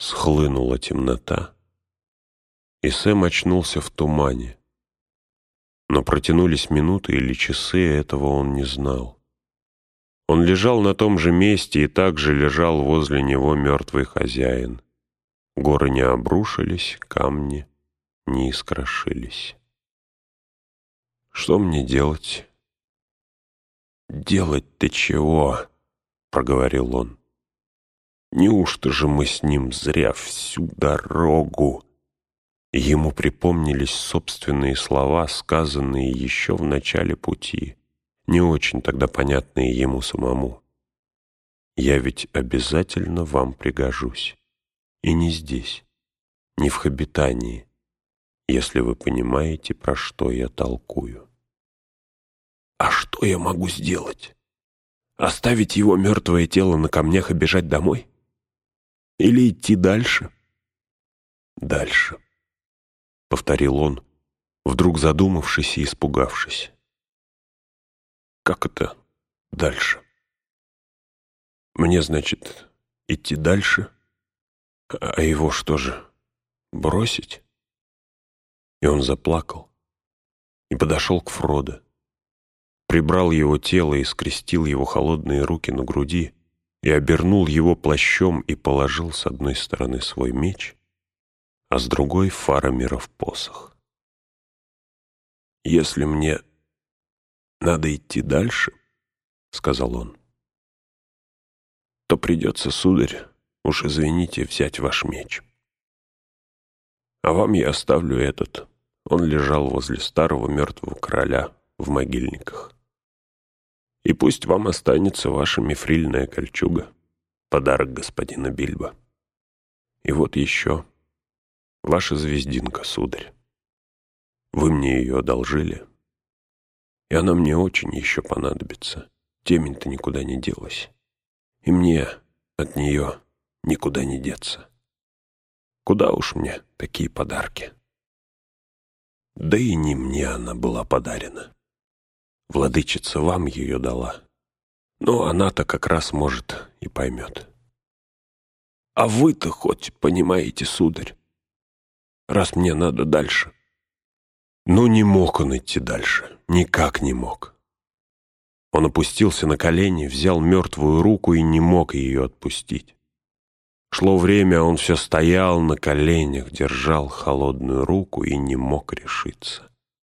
Схлынула темнота, и Сэм очнулся в тумане. Но протянулись минуты или часы, этого он не знал. Он лежал на том же месте, и также лежал возле него мертвый хозяин. Горы не обрушились, камни не искрошились. «Что мне делать?» «Делать-то чего?» — проговорил он. «Неужто же мы с ним зря всю дорогу?» Ему припомнились собственные слова, сказанные еще в начале пути, не очень тогда понятные ему самому. «Я ведь обязательно вам пригожусь. И не здесь, не в Хобитании, если вы понимаете, про что я толкую». «А что я могу сделать? Оставить его мертвое тело на камнях и бежать домой? Или идти дальше?» «Дальше», — повторил он, вдруг задумавшись и испугавшись. «Как это дальше? Мне, значит, идти дальше? А его что же, бросить?» И он заплакал и подошел к Фродо, прибрал его тело и скрестил его холодные руки на груди и обернул его плащом и положил с одной стороны свой меч, а с другой — Фарамиров посох. «Если мне надо идти дальше, — сказал он, — то придется, сударь, уж извините, взять ваш меч. А вам я оставлю этот». Он лежал возле старого мертвого короля в могильниках. «И пусть вам останется ваша мифрильная кольчуга, подарок господина Бильбо. И вот еще ваша звездинка, сударь. Вы мне ее одолжили, и она мне очень еще понадобится. Темень-то никуда не делась, и мне от нее никуда не деться. Куда уж мне такие подарки? Да и не мне она была подарена. Владычица вам ее дала, но она-то как раз, может, и поймет. А вы-то хоть понимаете, сударь, раз мне надо дальше». Но не мог он идти дальше, никак не мог. Он опустился на колени, взял мертвую руку и не мог ее отпустить. Шло время, а он все стоял на коленях, держал холодную руку и не мог решиться.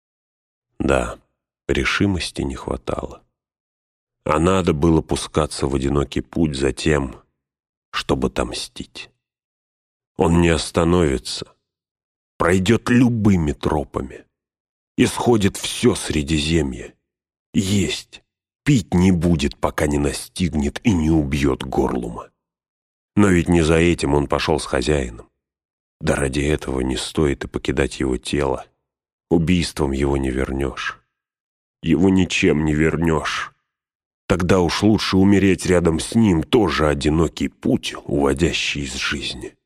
Да, решимости не хватало. А надо было пускаться в одинокий путь за тем, чтобы отомстить. Он не остановится, пройдет любыми тропами, исходит все Средиземье, есть, пить не будет, пока не настигнет и не убьет Горлума. Но ведь не за этим он пошел с хозяином. Да ради этого не стоит и покидать его тело. Убийством его не вернешь. Его ничем не вернешь. Тогда уж лучше умереть рядом с ним, тоже одинокий путь, уводящий из жизни.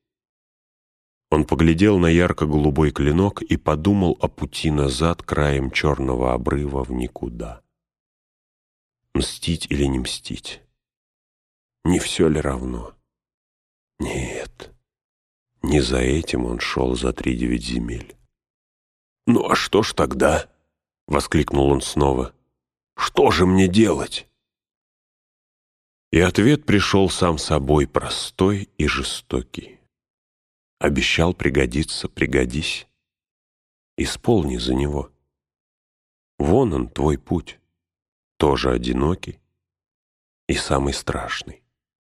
Он поглядел на ярко-голубой клинок и подумал о пути назад краем черного обрыва в никуда. Мстить или не мстить? Не все ли равно? Нет, не за этим он шел за 3-9 земель. «Ну а что ж тогда?» — воскликнул он снова. «Что же мне делать?» И ответ пришел сам собой, простой и жестокий. Обещал пригодиться, пригодись. Исполни за него. Вон он, твой путь, тоже одинокий и самый страшный.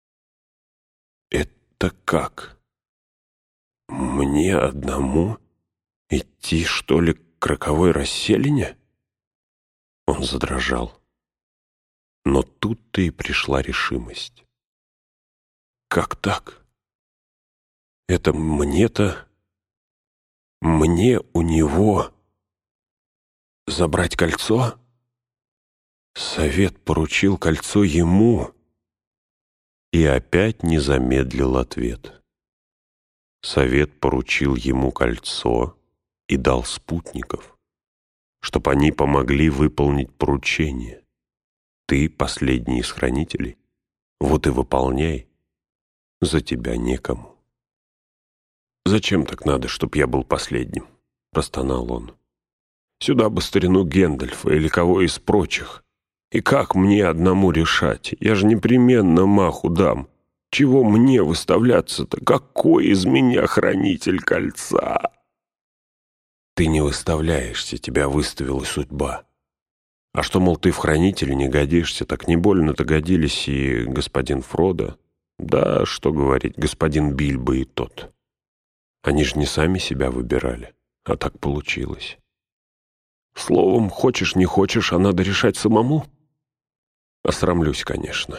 «Это как? Мне одному идти, что ли, к роковой расселине?» Он задрожал. Но тут-то и пришла решимость. «Как так? Это мне-то? Мне у него забрать кольцо?» Совет поручил кольцо ему. И опять не замедлил ответ. Совет поручил ему кольцо и дал спутников, чтоб они помогли выполнить поручение. Ты последний из хранителей, вот и выполняй, за тебя некому. «Зачем так надо, чтоб я был последним?» — простонал он. «Сюда бы старину Гэндальфа или кого из прочих. И как мне одному решать? Я же непременно маху дам. Чего мне выставляться-то? Какой из меня хранитель кольца?» «Ты не выставляешься, тебя выставила судьба. А что, мол, ты в хранителе не годишься, так не больно-то годились и господин Фродо. Да, что говорить, господин Бильбо и тот. Они же не сами себя выбирали, а так получилось. Словом, хочешь, не хочешь, а надо решать самому. Осрамлюсь, конечно.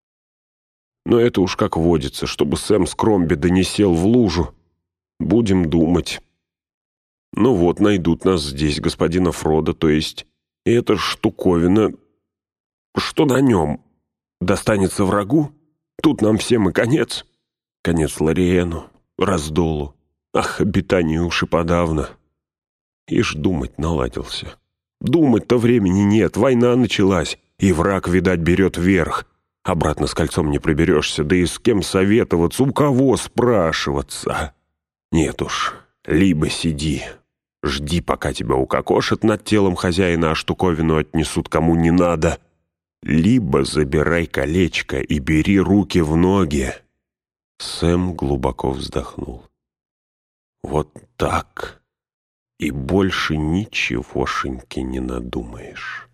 Но это уж как водится, чтобы Сэм Скромби не сел в лужу. Будем думать. Ну вот, найдут нас здесь, господина Фродо, то есть... И эта штуковина, что на нем, достанется врагу? Тут нам всем и конец. Конец Лориэну, Раздолу. Ах, обитанию уж и подавно. Ишь, думать наладился. Думать-то времени нет, война началась, и враг, видать, берет верх. Обратно с кольцом не приберешься, да и с кем советоваться, у кого спрашиваться? Нет уж, либо сиди... Жди, пока тебя укокошат над телом хозяина, а штуковину отнесут кому не надо. Либо забирай колечко и бери руки в ноги. Сэм глубоко вздохнул. Вот так. И больше ничегошеньки не надумаешь.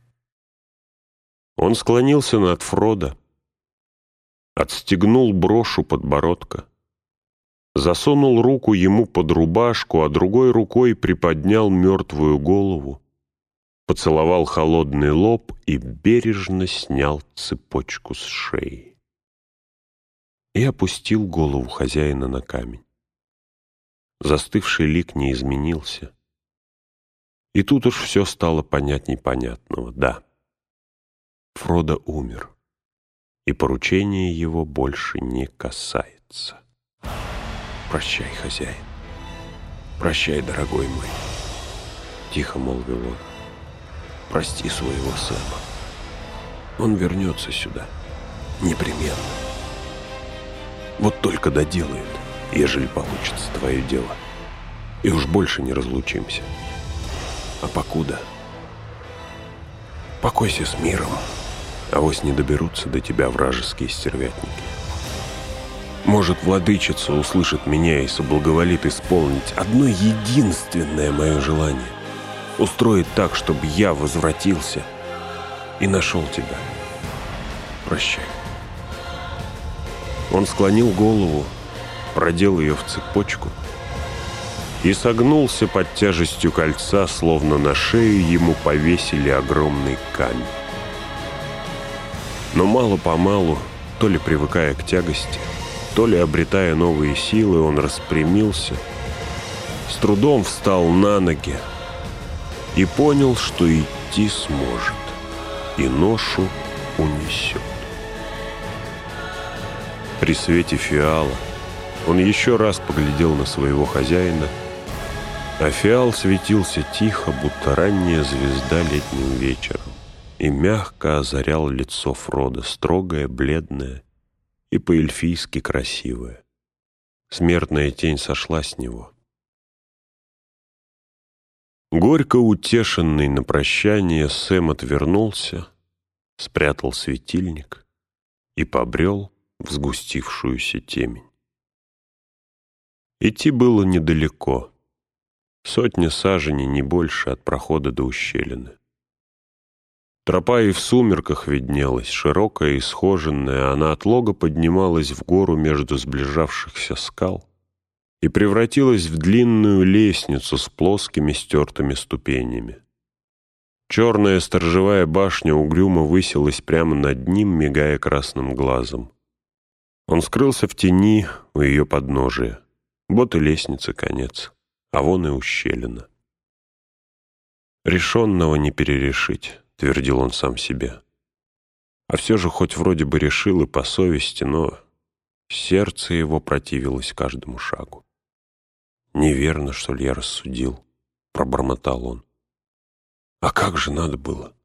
Он склонился над Фродо, отстегнул брошь у подбородка, засунул руку ему под рубашку, а другой рукой приподнял мертвую голову, поцеловал холодный лоб и бережно снял цепочку с шеи. И опустил голову хозяина на камень. Застывший лик не изменился. И тут уж все стало понятней понятного. Да, Фродо умер, и поручение его больше не касается. «Прощай, хозяин. Прощай, дорогой мой», — тихо молвил он. «Прости своего Сэма. Он вернется сюда. Непременно. Вот только доделает, ежели получится твое дело. И уж больше не разлучимся. А покуда? Покойся с миром. Авось не доберутся до тебя вражеские стервятники. Может, владычица услышит меня и соблаговолит исполнить одно единственное мое желание. Устроить так, чтобы я возвратился и нашел тебя. Прощай». Он склонил голову, продел ее в цепочку и согнулся под тяжестью кольца, словно на шею ему повесили огромный камень. Но мало-помалу, то ли привыкая к тягости, то ли обретая новые силы, он распрямился, с трудом встал на ноги и понял, что идти сможет, и ношу унесет. При свете фиала он еще раз поглядел на своего хозяина, а фиал светился тихо, будто ранняя звезда летним вечером, и мягко озарял лицо Фродо, строгое, бледное и по-эльфийски красивая. Смертная тень сошла с него. Горько утешенный на прощание, Сэм отвернулся, спрятал светильник и побрел в сгустившуюся темень. Идти было недалеко, 100 саженей, не больше, от прохода до ущелины. Тропа и в сумерках виднелась, широкая и схоженная, она от лога поднималась в гору между сближавшихся скал и превратилась в длинную лестницу с плоскими стертыми ступенями. Черная сторожевая башня угрюмо высилась прямо над ним, мигая красным глазом. Он скрылся в тени у ее подножия. Вот и лестница конец, а вон и ущелина. «Решенного не перерешить», — твердил он сам себе. А все же хоть вроде бы решил и по совести, но сердце его противилось каждому шагу. «Неверно, что ли, я рассудил?» — пробормотал он. «А как же надо было?